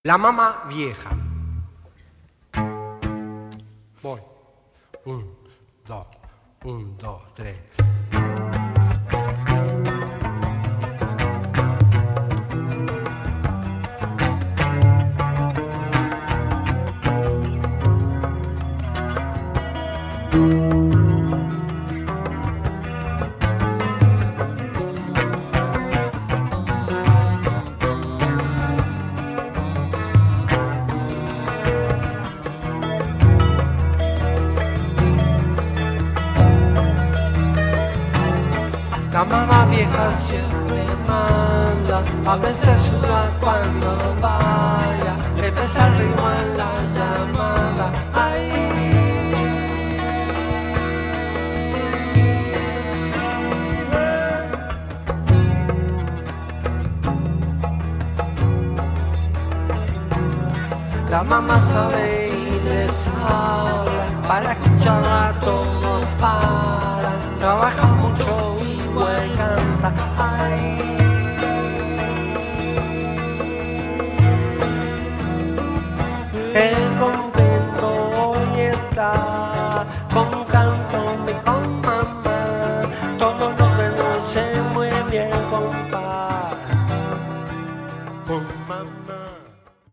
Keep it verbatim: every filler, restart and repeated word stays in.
La mamá vieja. Voy. Un, dos, un, dos, tres. La mamá vieja siempre manda, a veces suda cuando vaya, le pesa el ritmo en la llamada. Ay. La mamá sabe y les habla, para escucharla todos paran, trabajan mucho